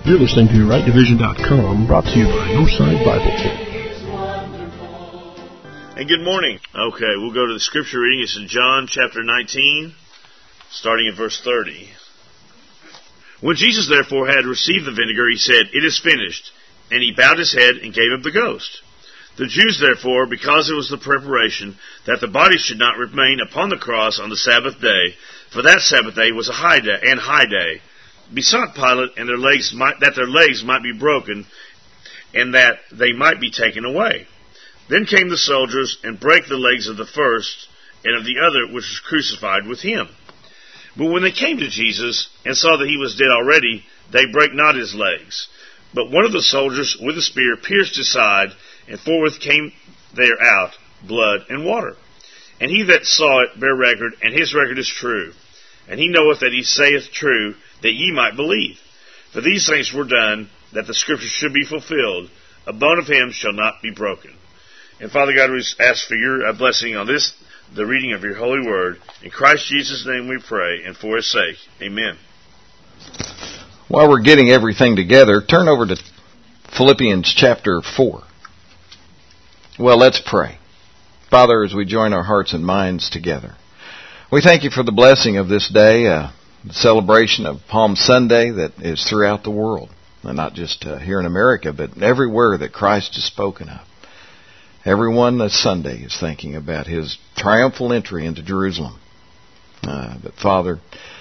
You're listening to RightDivision.com, brought to you by Northside Bible Church. And good morning. Okay, we'll go to the scripture reading. It's in John chapter 19, starting at verse 30. When Jesus therefore had received the vinegar, he said, "It is finished." And he bowed his head and gave up the ghost. The Jews therefore, because it was the preparation that the body should not remain upon the cross on the Sabbath day, for that Sabbath day was a high day, besought Pilate and their legs might be broken, and that they might be taken away. Then came the soldiers and brake the legs of the first and of the other which was crucified with him. But when they came to Jesus and saw that he was dead already, they brake not his legs. But one of the soldiers with a spear pierced his side, and forthwith came there out blood and water. And he that saw it bare record, and his record is true. And he knoweth that he saith true, that ye might believe. For these things were done, that the scripture should be fulfilled. A bone of him shall not be broken. And Father God, we ask for your blessing on this, the reading of your holy word. In Christ Jesus' name we pray, and for his sake. Amen. While we're getting everything together, turn over to Philippians chapter 4. Well, let's pray. Father, as we join our hearts and minds together, we thank you for the blessing of this day, the celebration of Palm Sunday that is throughout the world, and not just here in America, but everywhere that Christ is spoken of. Everyone this Sunday is thinking about his triumphal entry into Jerusalem. But Father,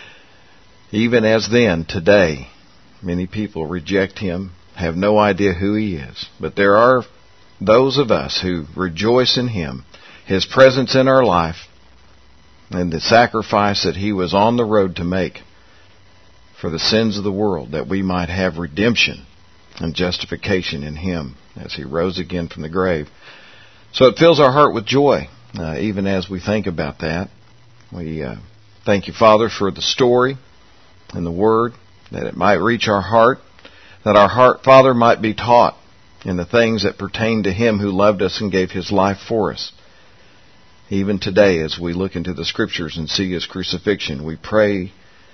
even as then, today, many people reject him, have no idea who he is. But there are those of us who rejoice in him, his presence in our life, and the sacrifice that he was on the road to make for the sins of the world, that we might have redemption and justification in him as he rose again from the grave. So it fills our heart with joy, even as we think about that. We thank you, Father, for the story and the word, that it might reach our heart, that our heart, Father, might be taught in the things that pertain to him who loved us and gave his life for us. Even today, as we look into the Scriptures and see his crucifixion, we pray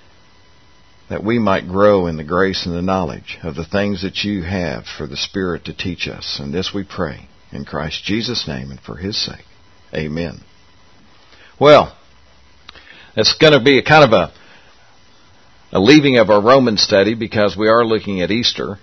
that we might grow in the grace and the knowledge of the things that you have for the Spirit to teach us. And this we pray in Christ Jesus' name and for his sake. Amen. Well, it's going to be a kind of a leaving of our Roman study, because we are looking at Easter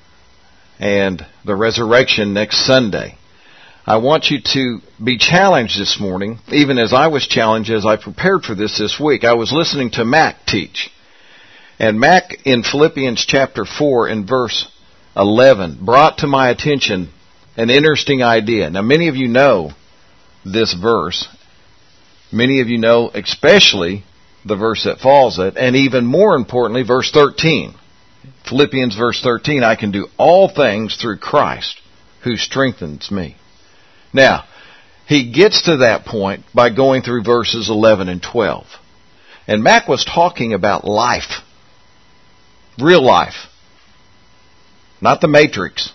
and the resurrection next Sunday. I want you to be challenged this morning, even as I was challenged as I prepared for this week. I was listening to Mac teach. And Mac in Philippians chapter 4 and verse 11 brought to my attention an interesting idea. Now, many of you know this verse. Many of you know especially the verse that follows it, and even more importantly, verse 13. Philippians verse 13, I can do all things through Christ who strengthens me. Now, he gets to that point by going through verses 11 and 12. And Mac was talking about life. Real life. Not the Matrix.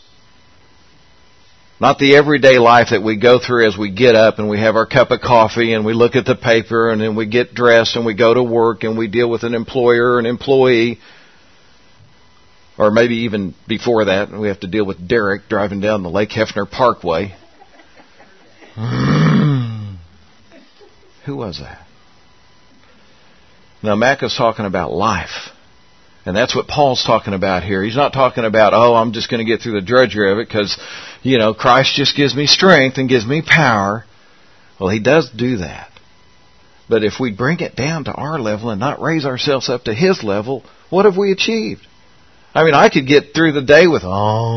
Not the everyday life that we go through as we get up and we have our cup of coffee and we look at the paper and then we get dressed and we go to work and we deal with an employer or an employee. Or maybe even before that, we have to deal with Derek driving down the Lake Hefner Parkway. Who was that? Now, Mac is talking about life. And that's what Paul's talking about here. He's not talking about, I'm just going to get through the drudgery of it because, Christ just gives me strength and gives me power. Well, he does do that. But if we bring it down to our level and not raise ourselves up to his level, what have we achieved? I could get through the day with,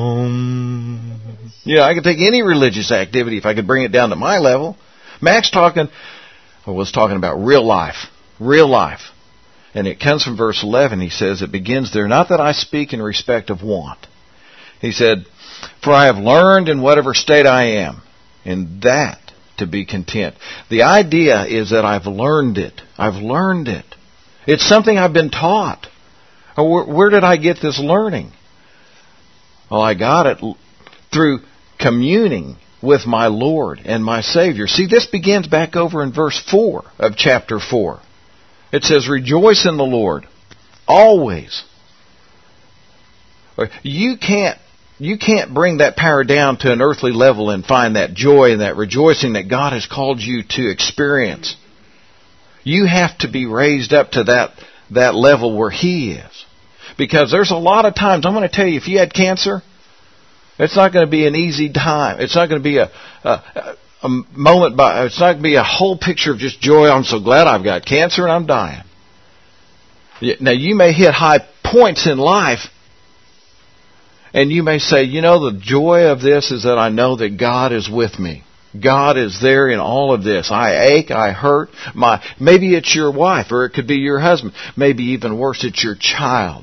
I could take any religious activity if I could bring it down to my level. Mac's was talking about real life. Real life. And it comes from verse 11. He says, it begins there, not that I speak in respect of want. He said, for I have learned in whatever state I am, in that to be content. The idea is that I've learned it. I've learned it. It's something I've been taught. Where did I get this learning? Well, I got it through communing with my Lord and my Savior. See, this begins back over in verse 4 of chapter 4. It says, rejoice in the Lord, always. You can't bring that power down to an earthly level and find that joy and that rejoicing that God has called you to experience. You have to be raised up to that level where He is. Because there's a lot of times, I'm going to tell you, if you had cancer, it's not going to be an easy time. It's not going to be a moment it's not going to be a whole picture of just joy. I'm so glad I've got cancer and I'm dying. Now, you may hit high points in life, and you may say, the joy of this is that I know that God is with me. God is there in all of this. I ache, I hurt. Maybe it's your wife, or it could be your husband. Maybe even worse, it's your child.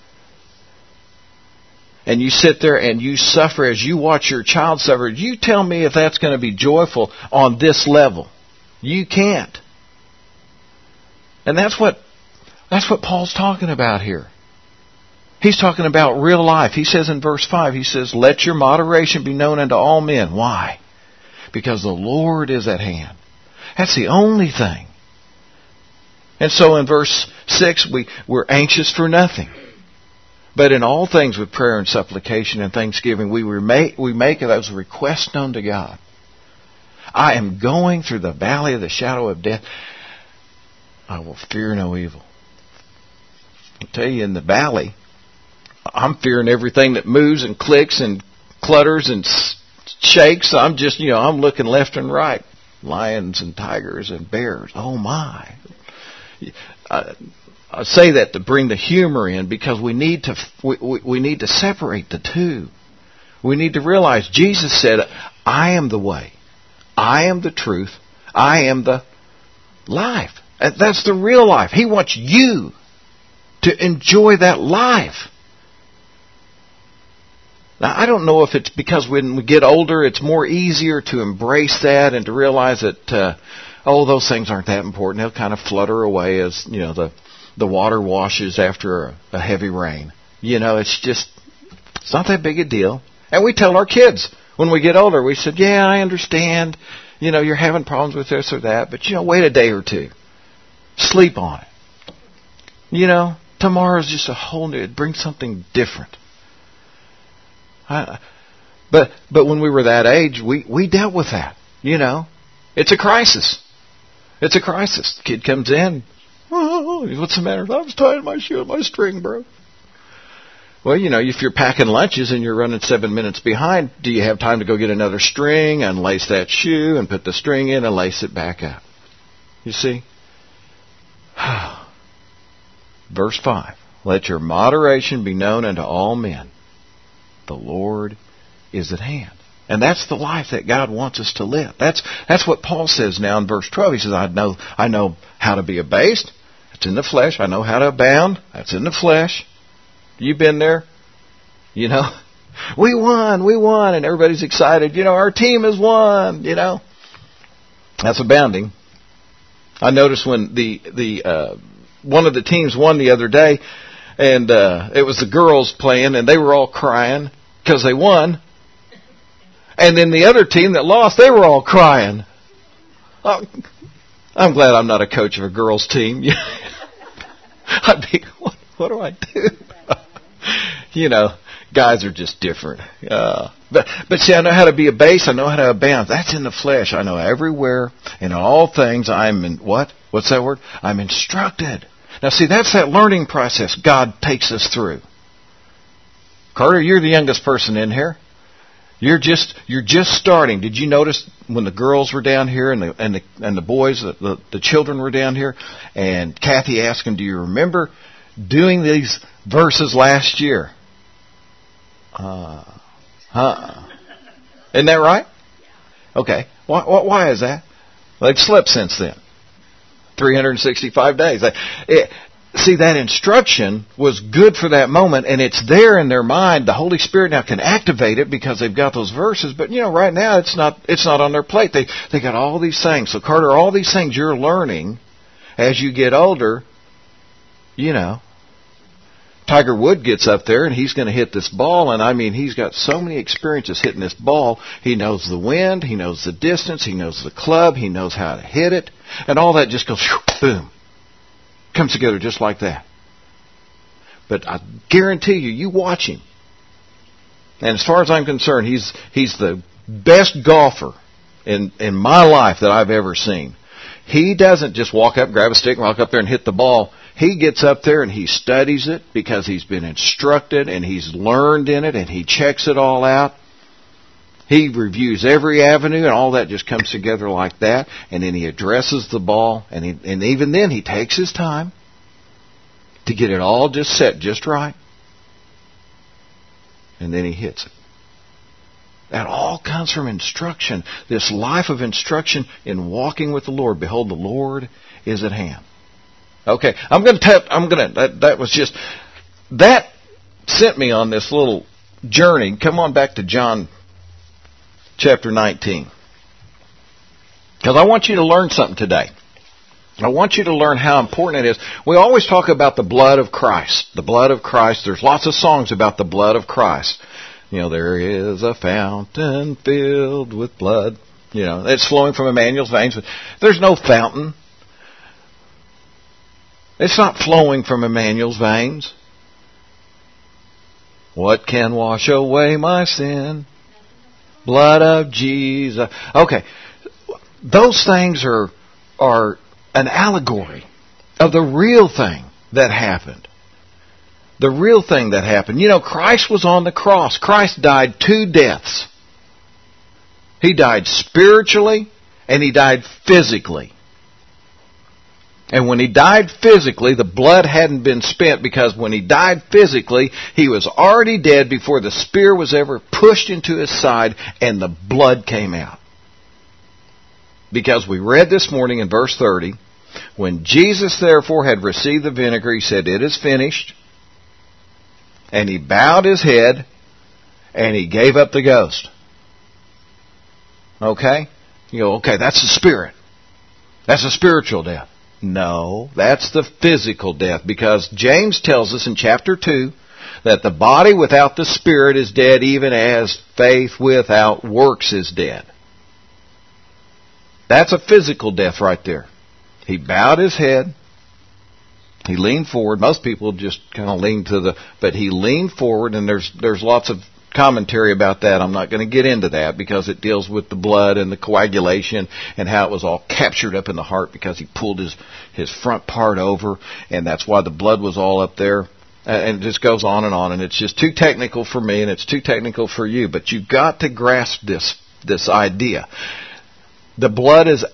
And you sit there and you suffer as you watch your child suffer. You tell me if that's going to be joyful on this level. You can't. And that's what Paul's talking about here. He's talking about real life. He says in verse 5, he says, let your moderation be known unto all men. Why? Because the Lord is at hand. That's the only thing. And so in verse 6, we're anxious for nothing. But in all things with prayer and supplication and thanksgiving, we make those requests known to God. I am going through the valley of the shadow of death. I will fear no evil. I tell you, in the valley, I'm fearing everything that moves and clicks and clutters and shakes. I'm just, I'm looking left and right. Lions and tigers and bears. Oh my. I say that to bring the humor in, because we need to separate the two. We need to realize Jesus said, I am the way. I am the truth. I am the life. That's the real life. He wants you to enjoy that life. Now, I don't know if it's because when we get older, it's more easier to embrace that and to realize that, those things aren't that important. They'll kind of flutter away as, the water washes after a heavy rain. It's not that big a deal. And we tell our kids when we get older, we said, yeah, I understand, you're having problems with this or that, but, wait a day or two. Sleep on it. Tomorrow's just a whole new, it brings something different. But when we were that age, we dealt with that. It's a crisis. It's a crisis. The kid comes in. Oh, what's the matter? I was tying my shoe and my string broke. Well, if you're packing lunches and you're running 7 minutes behind, do you have time to go get another string, unlace that shoe, and put the string in and lace it back up? You see? Verse 5. Let your moderation be known unto all men. The Lord is at hand. And that's the life that God wants us to live. That's what Paul says now in verse 12. He says, I know how to be abased. It's in the flesh. I know how to abound. That's in the flesh. You've been there. We won, and everybody's excited. Our team has won, That's abounding. I noticed when the one of the teams won the other day, and it was the girls playing, and they were all crying because they won. And then the other team that lost, they were all crying. I'm glad I'm not a coach of a girls' team. I'd be, what do I do? Guys are just different. But see, I know how to be abased. I know how to abound. That's in the flesh. I know everywhere, in all things, I'm in what? What's that word? I'm instructed. Now see, that's that learning process God takes us through. Carter, you're the youngest person in here. You're just starting. Did you notice when the girls were down here and the boys, the children were down here, and Kathy asked them, "Do you remember doing these verses last year?" Isn't that right? Okay. Why is that? They've slept since then. 365 days. See, that instruction was good for that moment, and it's there in their mind. The Holy Spirit now can activate it because they've got those verses. But right now it's not on their plate. They got all these things. So Carter, all these things you're learning as you get older. Tiger Woods gets up there and he's going to hit this ball, and he's got so many experiences hitting this ball. He knows the wind, he knows the distance, he knows the club, he knows how to hit it, and all that just goes boom. Comes together just like that. But I guarantee you watch him. And as far as I'm concerned, he's the best golfer in my life that I've ever seen. He doesn't just walk up, grab a stick, walk up there and hit the ball. He gets up there and he studies it because he's been instructed and he's learned in it and he checks it all out. He reviews every avenue and all that just comes together like that. And then he addresses the ball and even then he takes his time to get it all just set just right. And then he hits it. That all comes from instruction. This life of instruction in walking with the Lord. Behold, the Lord is at hand. Okay, that sent me on this little journey. Come on back to John chapter 19. Because I want you to learn something today. I want you to learn how important it is. We always talk about the blood of Christ. The blood of Christ. There's lots of songs about the blood of Christ. You know, there is a fountain filled with blood. You know, it's flowing from Emmanuel's veins. But there's no fountain. It's not flowing from Emmanuel's veins. What can wash away my sin? Blood of Jesus. Okay, those things are an allegory of the real thing that happened. The real thing that happened. You know, Christ was on the cross. Christ died 2 deaths. He died spiritually and he died physically. And when he died physically, the blood hadn't been spent because when he died physically, he was already dead before the spear was ever pushed into his side and the blood came out. Because we read this morning in verse 30, when Jesus therefore had received the vinegar, he said, "It is finished." And he bowed his head and he gave up the ghost. Okay? You go, okay, that's the spirit. That's a spiritual death. No, that's the physical death, because James tells us in chapter 2 that the body without the spirit is dead, even as faith without works is dead. That's a physical death right there. He bowed his head. He leaned forward. Most people just kind of lean but he leaned forward, and there's lots of commentary about that. I'm not going to get into that because it deals with the blood and the coagulation and how it was all captured up in the heart because he pulled his front part over, and that's why the blood was all up there. And it just goes on, and it's just too technical for me and it's too technical for you. But you've got to grasp this idea. The blood is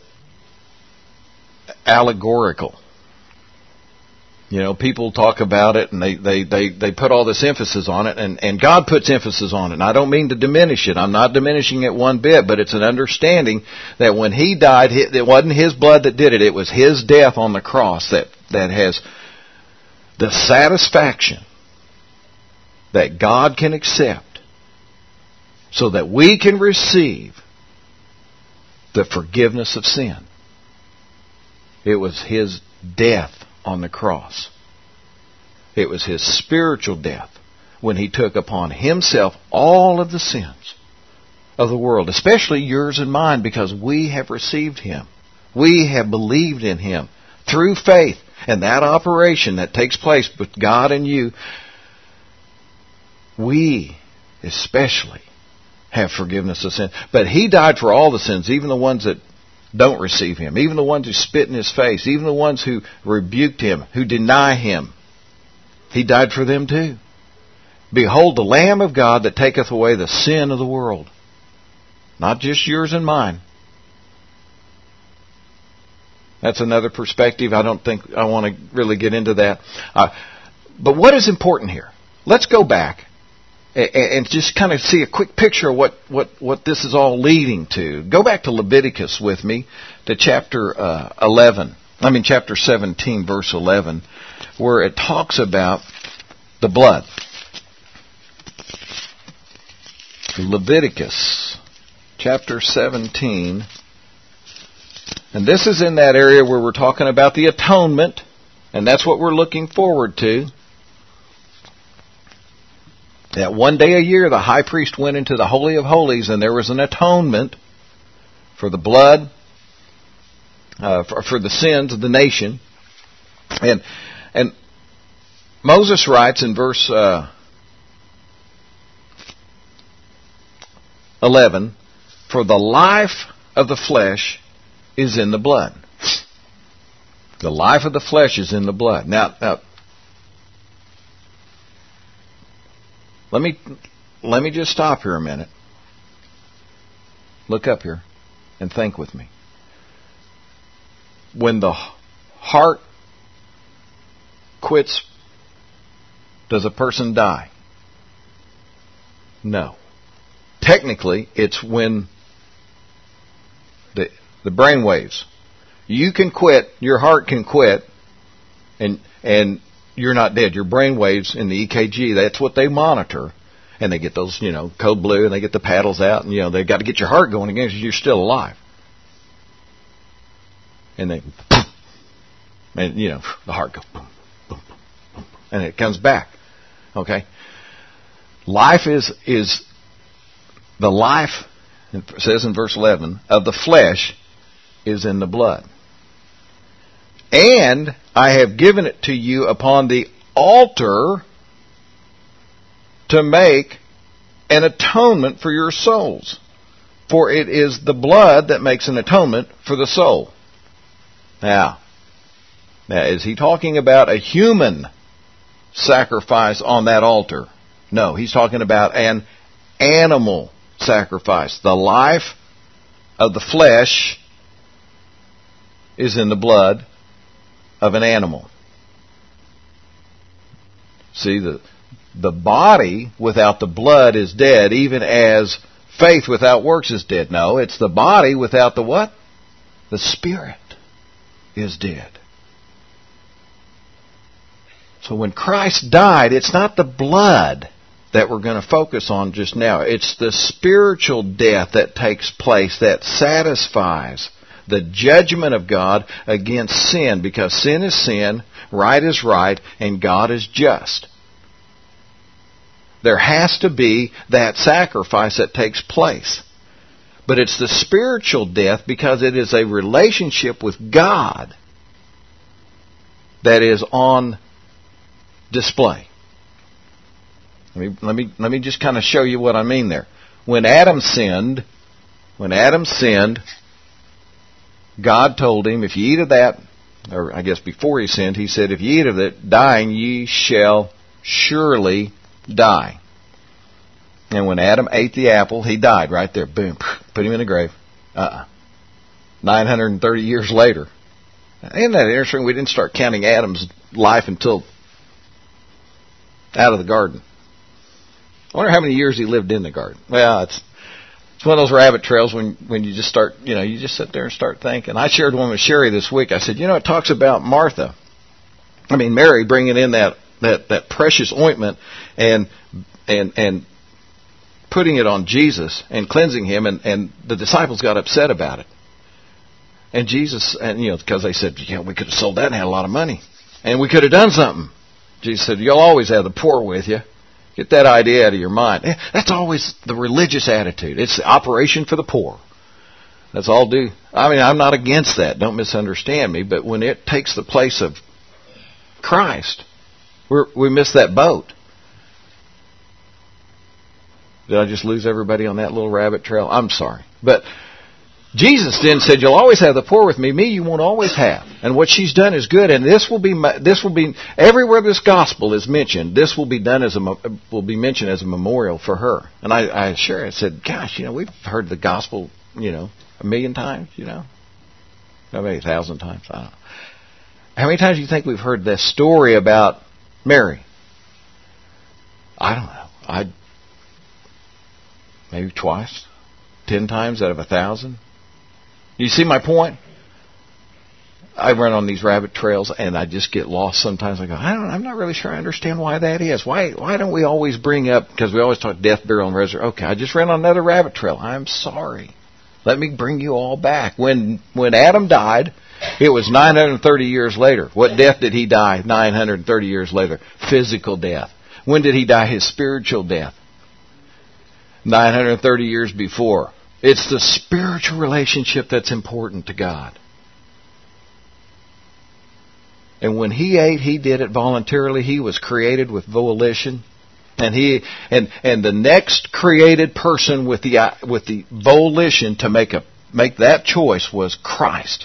allegorical. You know, people talk about it and they put all this emphasis on it, and God puts emphasis on it. And I don't mean to diminish it. I'm not diminishing it one bit, but it's an understanding that when he died, it wasn't his blood that did it. It was his death on the cross that has the satisfaction that God can accept so that we can receive the forgiveness of sin. It was his death on the cross. It was his spiritual death when he took upon himself all of the sins of the world, especially yours and mine, because we have received him. We have believed in him through faith. And that operation that takes place with God and you, we especially have forgiveness of sin. But he died for all the sins, even the ones that don't receive him, even the ones who spit in his face, even the ones who rebuked him, who deny him. He died for them too. Behold, the Lamb of God that taketh away the sin of the world. Not just yours and mine. That's another perspective. I don't think I want to really get into that. But what is important here? Let's go back and just kind of see a quick picture of what this is all leading to. Go back to Leviticus with me to chapter 17, verse 11, where it talks about the blood. Leviticus chapter 17. And this is in that area where we're talking about the atonement, and that's what we're looking forward to. That one day a year the high priest went into the Holy of Holies, and there was an atonement for the blood, for the sins of the nation. And Moses writes in verse 11, for the life of the flesh is in the blood. The life of the flesh is in the blood. Now let me just stop here a minute. Look up here and think with me. When the heart quits, does a person die? No. Technically, it's when the brain waves. You can quit, your heart can quit, and you're not dead. Your brain waves in the EKG, that's what they monitor. And they get those, code blue, and they get the paddles out, and, they've got to get your heart going again because you're still alive. And they, and, the heart goes boom, boom, boom, boom, and it comes back. Okay? Life is the life, it says in verse 11, of the flesh is in the blood. And I have given it to you upon the altar to make an atonement for your souls. For it is the blood that makes an atonement for the soul. Now, is he talking about a human sacrifice on that altar? No, he's talking about an animal sacrifice. The life of the flesh is in the blood of an animal. See, the body without the blood is dead, even as faith without works is dead. No, it's the body without the what? The spirit is dead. So when Christ died, it's not the blood that we're going to focus on just now. It's the spiritual death that takes place that satisfies the judgment of God against sin, because sin is sin, right is right, and God is just. There has to be that sacrifice that takes place. But it's the spiritual death because it is a relationship with God that is on display. Let me just kind of show you what I mean there. When Adam sinned, God told him, if you eat of that, or I guess before he sinned, he said, if you eat of it, dying ye shall surely die. And when Adam ate the apple, he died right there. Boom. Put him in the grave. 930 years later. Isn't that interesting? We didn't start counting Adam's life until out of the garden. I wonder how many years he lived in the garden. Well, it's one of those rabbit trails when you just start, you just sit there and start thinking. I shared one with Sherry this week. I said, it talks about Mary bringing in that precious ointment and putting it on Jesus and cleansing him, and the disciples got upset about it. And Jesus, because they said, we could have sold that and had a lot of money. And we could have done something. Jesus said, you'll always have the poor with you. Get that idea out of your mind. That's always the religious attitude. It's the operation for the poor. That's all due. I'm not against that. Don't misunderstand me. But when it takes the place of Christ, we miss that boat. Did I just lose everybody on that little rabbit trail? I'm sorry. But Jesus then said, you'll always have the poor with me. Me you won't always have. And what she's done is good. And this will be everywhere this gospel is mentioned, this will be mentioned as a memorial for her. And I said, gosh, we've heard the gospel, 1,000,000 times, maybe 1,000 times. I don't know. How many times do you think we've heard this story about Mary? I don't know. Maybe twice, 10 times out of 1,000. You see my point? I run on these rabbit trails and I just get lost sometimes. I go, I'm not really sure I understand why that is. Why don't we always bring up, because we always talk death, burial, and resurrection. Okay, I just ran on another rabbit trail. I'm sorry. Let me bring you all back. When Adam died, it was 930 years later. What death did he die 930 years later? Physical death. When did he die? His spiritual death. 930 years before. It's the spiritual relationship that's important to God. And when he ate, he did it voluntarily. He was created with volition. And the next created person with the volition to make that choice was Christ.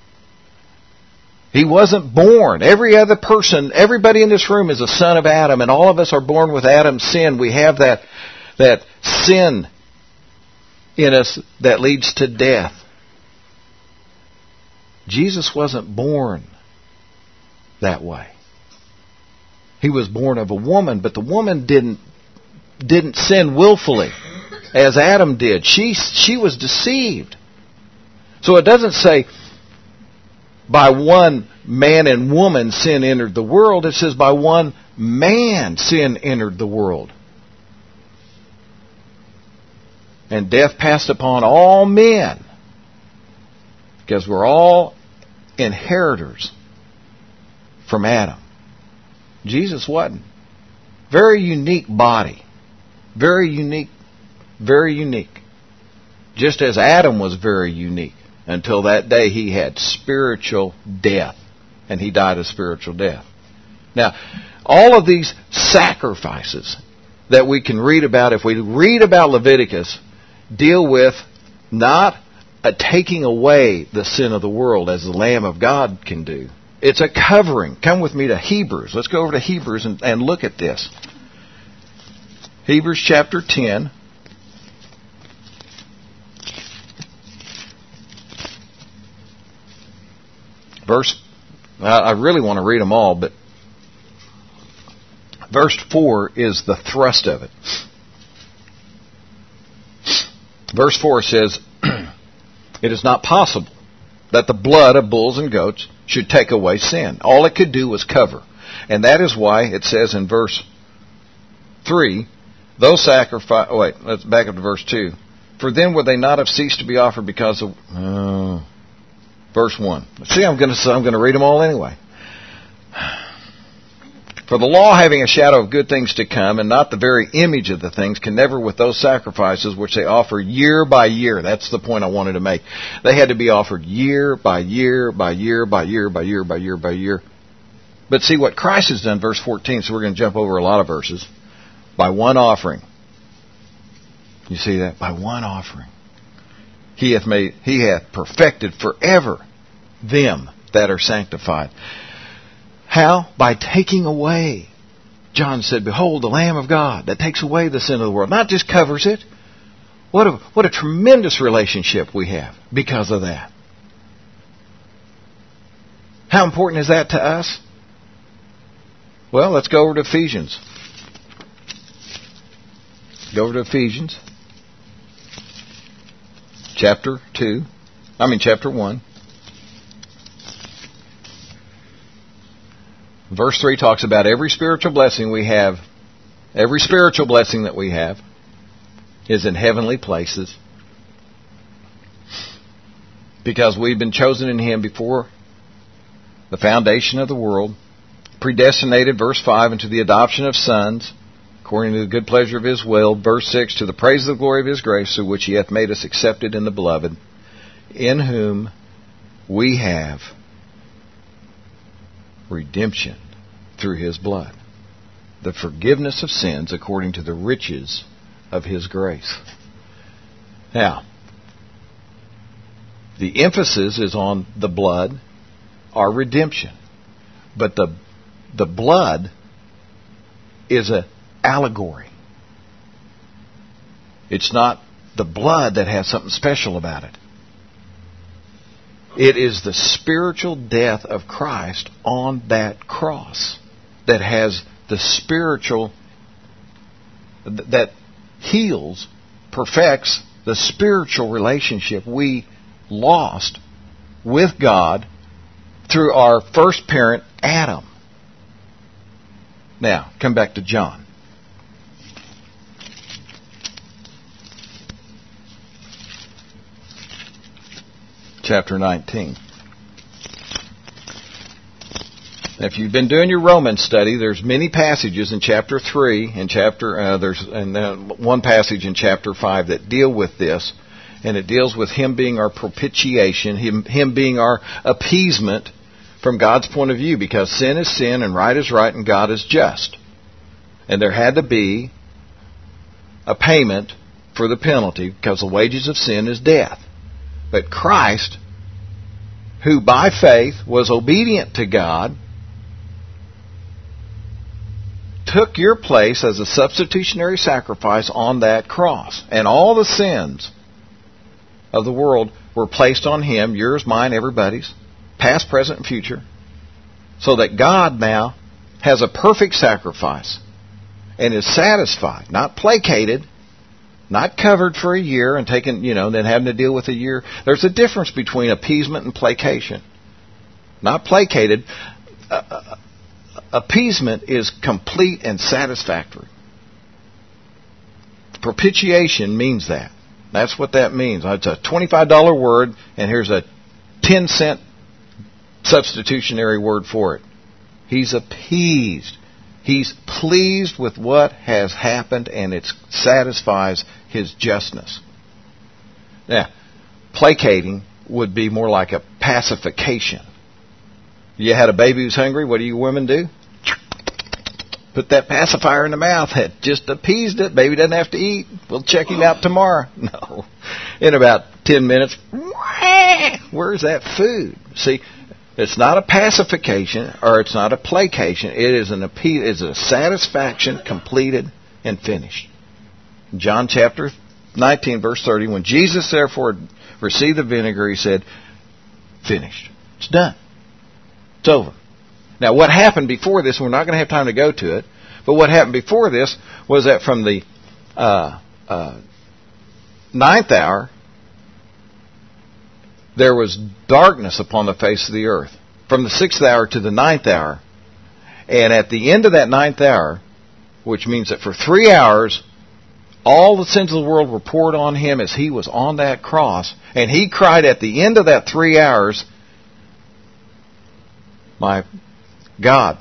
He wasn't born. Every other person, everybody in this room is a son of Adam, and all of us are born with Adam's sin. We have that sin in us that leads to death. Jesus wasn't born that way. He was born of a woman, but the woman didn't sin willfully as Adam did. She was deceived. So it doesn't say by one man and woman sin entered the world. It says by one man sin entered the world. And death passed upon all men, because we're all inheritors from Adam. Jesus wasn't. Very unique body. Very unique. Very unique. Just as Adam was very unique. Until that day he had spiritual death. And he died a spiritual death. Now, all of these sacrifices that we can read about, if we read about Leviticus, deal with not a taking away the sin of the world as the Lamb of God can do. It's a covering. Come with me to Hebrews. Let's go over to Hebrews and look at this. Hebrews chapter 10. I really want to read them all, but verse 4 is the thrust of it. Verse 4 says, it is not possible that the blood of bulls and goats should take away sin. All it could do was cover. And that is why it says in verse 3, those sacrifice... Oh, wait, let's back up to verse 2. For then would they not have ceased to be offered because of... verse 1. See, I'm going to read them all anyway. For the law, having a shadow of good things to come, and not the very image of the things, can never with those sacrifices which they offer year by year. That's the point I wanted to make. They had to be offered year by year by year by year by year by year by year. But see what Christ has done, verse 14, so we're going to jump over a lot of verses. By one offering. You see that? By one offering. He hath perfected forever them that are sanctified. How? By taking away. John said, behold, the Lamb of God that takes away the sin of the world. Not just covers it. What a tremendous relationship we have because of that. How important is that to us? Well, let's go over to Ephesians. Go over to Ephesians. Chapter 1. Verse 3 talks about every spiritual blessing we have. Every spiritual blessing that we have is in heavenly places. Because we've been chosen in Him before the foundation of the world. Predestinated, verse 5, into the adoption of sons, according to the good pleasure of His will. Verse 6, to the praise of the glory of His grace, through which He hath made us accepted in the Beloved, in whom we have redemption through His blood, the forgiveness of sins according to the riches of His grace. Now, the emphasis is on the blood, our redemption. But the blood is an allegory. It's not the blood that has something special about it. It is the spiritual death of Christ on that cross that has the spiritual, that heals, perfects the spiritual relationship we lost with God through our first parent, Adam. Now, come back to John. Chapter 19. If you've been doing your Romans study, there's many passages in chapter 3 and one passage in chapter 5 that deal with this, and it deals with Him being our propitiation, Him being our appeasement from God's point of view, because sin is sin and right is right and God is just. And there had to be a payment for the penalty, because the wages of sin is death. But Christ, who by faith was obedient to God, took your place as a substitutionary sacrifice on that cross. And all the sins of the world were placed on Him, yours, mine, everybody's, past, present, and future, so that God now has a perfect sacrifice and is satisfied, not placated, not covered for a year and taken, then having to deal with a year. There's a difference between appeasement and placation. Not placated. Appeasement is complete and satisfactory. Propitiation means that. That's what that means. It's a $25 word, and here's a 10-cent substitutionary word for it. He's appeased. He's pleased with what has happened, and it satisfies His justness. Now, placating would be more like a pacification. You had a baby who's hungry, what do you women do? Put that pacifier in the mouth. It just appeased it. Baby doesn't have to eat. We'll check him out tomorrow. No. In about 10 minutes, where's that food? See, it's not a pacification or it's not a placation. It is it's a satisfaction completed and finished. John chapter 19, verse 30, when Jesus therefore received the vinegar, He said, finished. It's done. It's over. Now, what happened before this, we're not going to have time to go to it, but what happened before this was that from the 9th hour, there was darkness upon the face of the earth. From the 6th hour to the 9th hour. And at the end of that 9th hour, which means that for 3 hours, all the sins of the world were poured on Him as He was on that cross. And He cried at the end of that 3 hours, my God,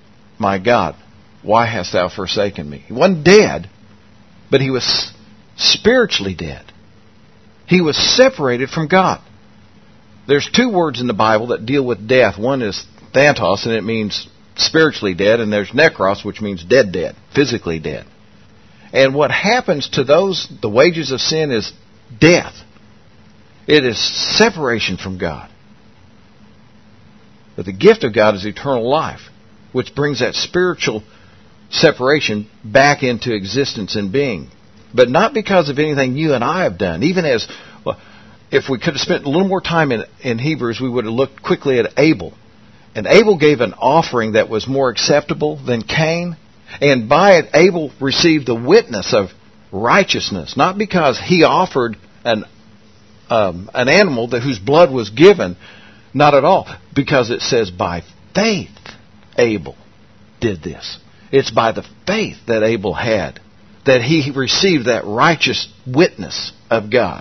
why hast Thou forsaken me? He wasn't dead, but He was spiritually dead. He was separated from God. There's 2 words in the Bible that deal with death. One is thantos, and it means spiritually dead, and there's nekros, which means dead, physically dead. And what happens to those, the wages of sin is death. It is separation from God. But the gift of God is eternal life, which brings that spiritual separation back into existence and being. But not because of anything you and I have done. Even as, well, if we could have spent a little more time in Hebrews, we would have looked quickly at Abel. And Abel gave an offering that was more acceptable than Cain. And by it, Abel received the witness of righteousness. Not because he offered an animal whose blood was given. Not at all. Because it says by faith Abel did this. It's by the faith that Abel had that he received that righteous witness of God.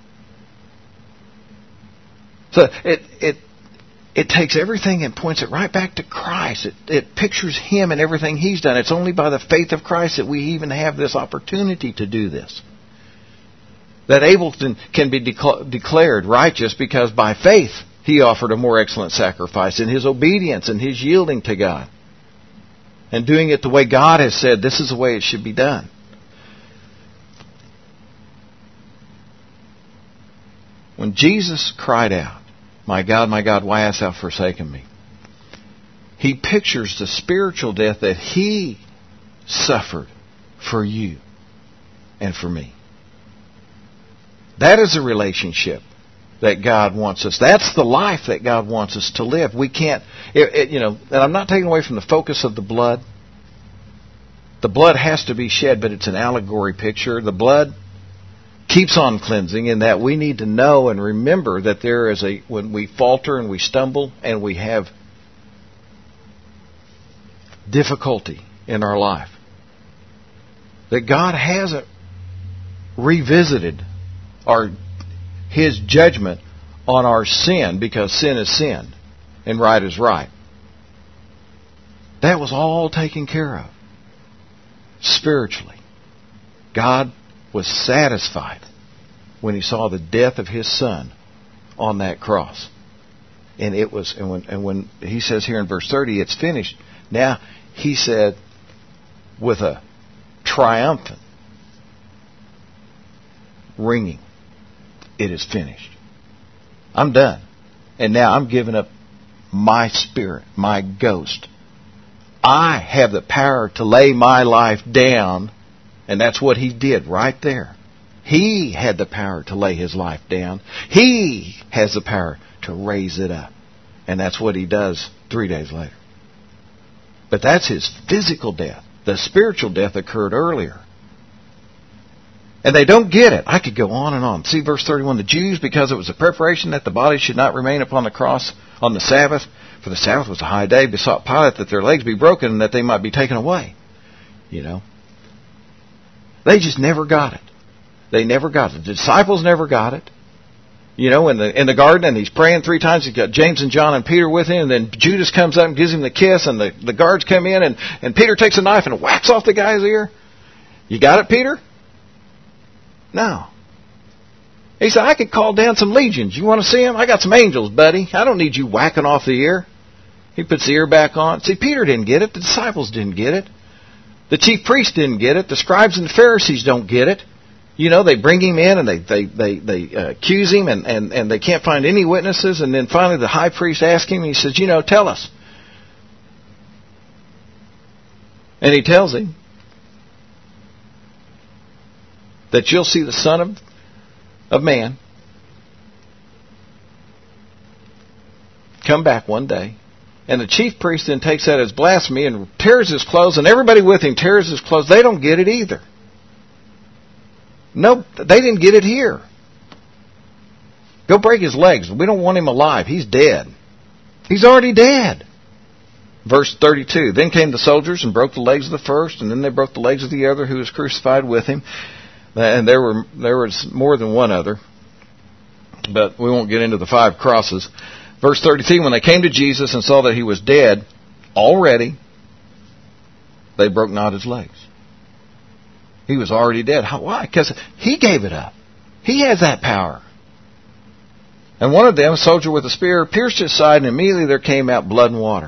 So it takes everything and points it right back to Christ. It pictures Him and everything He's done. It's only by the faith of Christ that we even have this opportunity to do this. That Abel can be declared righteous because by faith he offered a more excellent sacrifice in his obedience and his yielding to God. And doing it the way God has said, this is the way it should be done. When Jesus cried out, my God, why hast Thou forsaken me? He pictures the spiritual death that He suffered for you and for me. That is a relationship that God wants us. That's the life that God wants us to live. We can't, and I'm not taking away from the focus of the blood. The blood has to be shed, but it's an allegory picture. The blood keeps on cleansing in that we need to know and remember that there is when we falter and we stumble and we have difficulty in our life, that God hasn't revisited His judgment on our sin, because sin is sin and right is right. That was all taken care of spiritually. God was satisfied when He saw the death of His Son on that cross. And it was, when He says here in verse 30, it's finished. Now He said, with a triumphant ringing. It is finished. I'm done. And now I'm giving up my spirit, my ghost. I have the power to lay my life down, and that's what he did right there. He had the power to lay his life down. He has the power to raise it up. And that's what he does 3 days later. But that's his physical death. The spiritual death occurred earlier. And they don't get it. I could go on and on. See verse 31. The Jews, because it was a preparation that the body should not remain upon the cross on the Sabbath, for the Sabbath was a high day, besought Pilate that their legs be broken and that they might be taken away. You know. They just never got it. They never got it. The disciples never got it. You know, in the garden, and he's praying 3 times. He's got James and John and Peter with him, and then Judas comes up and gives him the kiss, and the guards come in, and Peter takes a knife and whacks off the guy's ear. You got it, Peter? No. He said, I could call down some legions. You want to see them? I got some angels, buddy. I don't need you whacking off the ear. He puts the ear back on. See, Peter didn't get it. The disciples didn't get it. The chief priests didn't get it. The scribes and the Pharisees don't get it. You know, they bring him in and they accuse him and they can't find any witnesses. And then finally the high priest asks him, and he says, tell us. And he tells him that you'll see the Son of Man come back one day. And the chief priest then takes that as blasphemy and tears his clothes, and everybody with him tears his clothes. They don't get it either. No, they didn't get it here. Go break his legs. We don't want him alive. He's dead. He's already dead. Verse 32, then came the soldiers and broke the legs of the first, and then they broke the legs of the other who was crucified with him. And there was more than one other, but we won't get into the 5 crosses. Verse 33, when they came to Jesus and saw that he was dead already, they broke not his legs. He was already dead. Why? Because he gave it up. He has that power. And one of them, a soldier with a spear, pierced his side, and immediately there came out blood and water.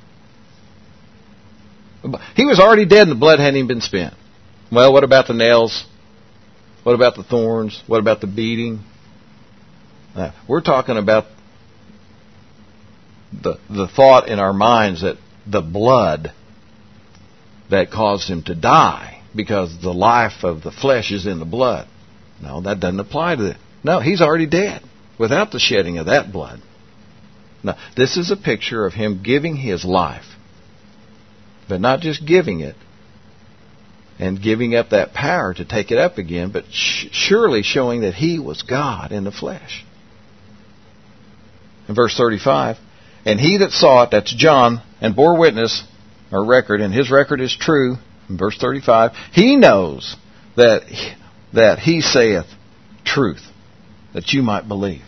He was already dead and the blood hadn't even been spent. Well, what about the nails? What about the thorns? What about the beating? We're talking about the thought in our minds that the blood that caused him to die, because the life of the flesh is in the blood. No, that doesn't apply to it. No, he's already dead without the shedding of that blood. No, this is a picture of him giving his life, but not just giving it and giving up that power to take it up again, but surely showing that he was God in the flesh. In verse 35, and he that saw it, that's John, and bore witness, or record, and his record is true, in verse 35, he knows that he saith truth, that you might believe.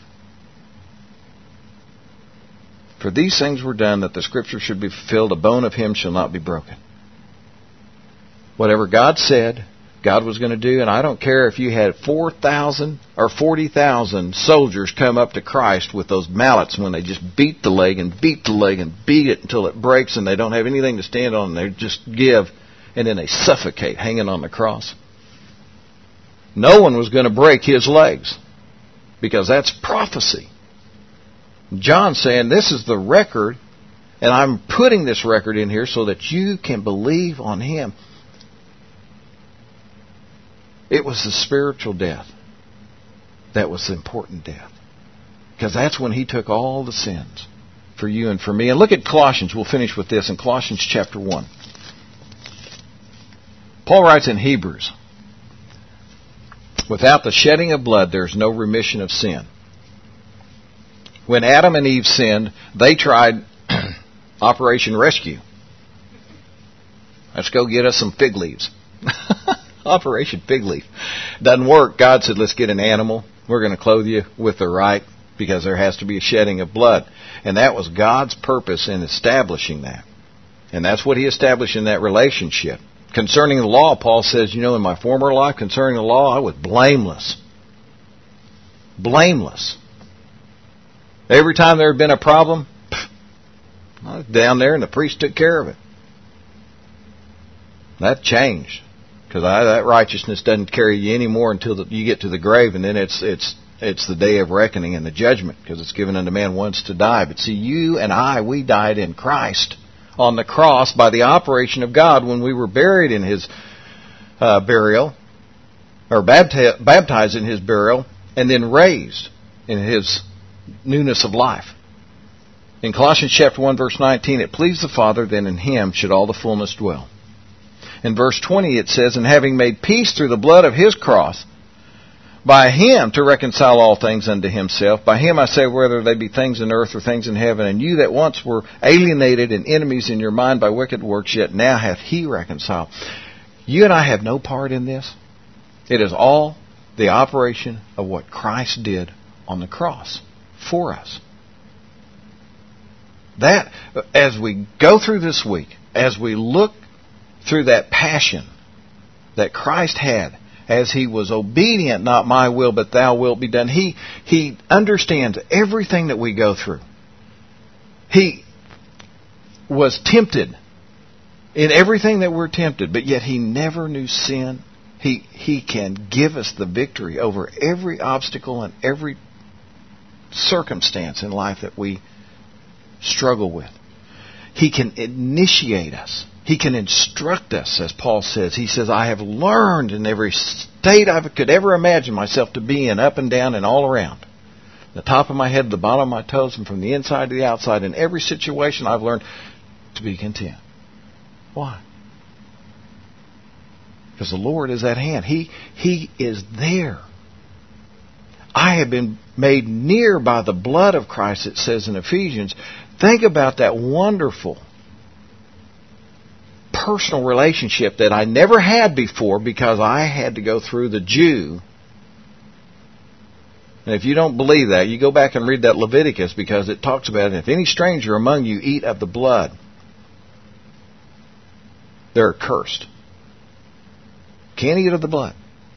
For these things were done that the scripture should be fulfilled, a bone of him shall not be broken. Whatever God said God was going to do, and I don't care if you had 4,000 or 40,000 soldiers come up to Christ with those mallets when they just beat the leg and beat the leg and beat it until it breaks and they don't have anything to stand on and they just give and then they suffocate hanging on the cross. No one was going to break his legs because that's prophecy. John's saying this is the record, and I'm putting this record in here so that you can believe on him. It was the spiritual death that was the important death, because that's when he took all the sins for you and for me. And look at Colossians. We'll finish with this in Colossians chapter 1. Paul writes in Hebrews, without the shedding of blood, there's no remission of sin. When Adam and Eve sinned, they tried Operation Rescue. Let's go get us some fig leaves. Operation Fig Leaf. Doesn't work. God said, let's get an animal. We're going to clothe you with the right, because there has to be a shedding of blood. And that was God's purpose in establishing that. And that's what he established in that relationship. Concerning the law, Paul says, in my former life, concerning the law, I was blameless. Blameless. Every time there had been a problem, I was down there and the priest took care of it. That changed. Because that righteousness doesn't carry you anymore until you get to the grave, and then it's the day of reckoning and the judgment, because it's given unto man once to die. But see, you and I, we died in Christ on the cross by the operation of God when we were buried in His burial, or baptized in His burial, and then raised in His newness of life. In Colossians chapter 1, verse 19, it pleased the Father that in Him should all the fullness dwell. In verse 20 it says, and having made peace through the blood of His cross, by Him to reconcile all things unto Himself. By Him I say, whether they be things in earth or things in heaven. And you that once were alienated and enemies in your mind by wicked works, yet now hath He reconciled. You and I have no part in this. It is all the operation of what Christ did on the cross for us. That, as we go through this week, as we look through that passion that Christ had, as He was obedient, not my will, but Thou wilt be done. He understands everything that we go through. He was tempted in everything that we're tempted, but yet He never knew sin. He can give us the victory over every obstacle and every circumstance in life that we struggle with. He can initiate us. He can instruct us, as Paul says. He says, I have learned in every state I could ever imagine myself to be in, up and down and all around. The top of my head, the bottom of my toes, and from the inside to the outside. In every situation I've learned to be content. Why? Because the Lord is at hand. He is there. I have been made near by the blood of Christ, it says in Ephesians. Think about that wonderful personal relationship that I never had before because I had to go through the Jew. And if you don't believe that, you go back and read that Leviticus, because it talks about it. If any stranger among you eat of the blood, they're cursed. Can't eat of the blood.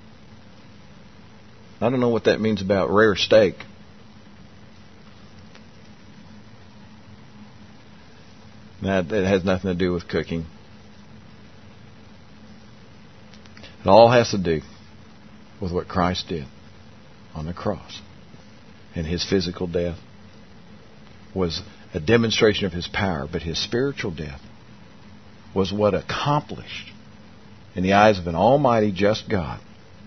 I don't know what that means about rare steak. That it has nothing to do with cooking. It all has to do with what Christ did on the cross. And His physical death was a demonstration of His power, but His spiritual death was what accomplished, in the eyes of an almighty, just God,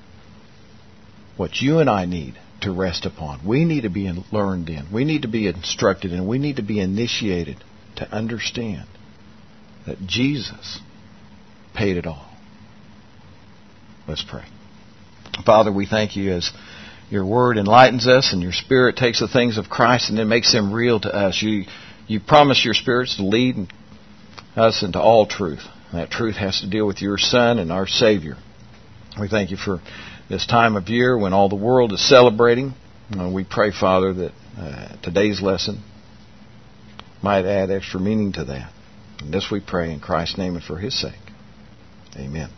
what you and I need to rest upon. We need to be learned in. We need to be instructed in. We need to be initiated to understand that Jesus paid it all. Let's pray. Father, we thank You as Your Word enlightens us and Your Spirit takes the things of Christ and then makes them real to us. You promise Your Spirits to lead us into all truth. And that truth has to deal with Your Son and our Savior. We thank You for this time of year when all the world is celebrating. We pray, Father, that today's lesson might add extra meaning to that. And this we pray in Christ's name and for His sake. Amen.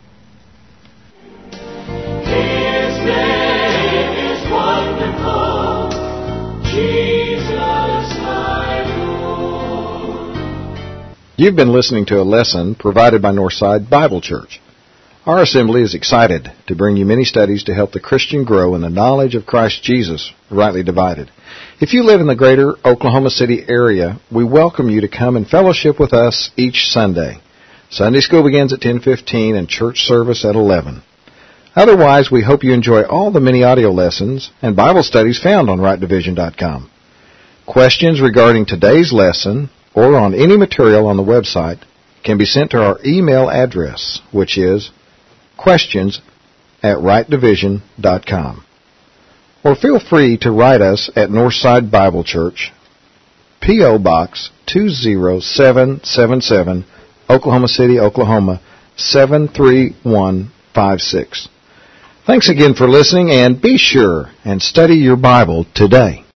His name is wonderful, Jesus my Lord. You've been listening to a lesson provided by Northside Bible Church. Our assembly is excited to bring you many studies to help the Christian grow in the knowledge of Christ Jesus, rightly divided. If you live in the greater Oklahoma City area, we welcome you to come and fellowship with us each Sunday. Sunday school begins at 10:15 and church service at 11. Otherwise, we hope you enjoy all the many audio lessons and Bible studies found on rightdivision.com. Questions regarding today's lesson or on any material on the website can be sent to our email address, which is questions@rightdivision.com. Or feel free to write us at Northside Bible Church, P.O. Box 20777, Oklahoma City, Oklahoma 73156. Thanks again for listening, and be sure and study your Bible today.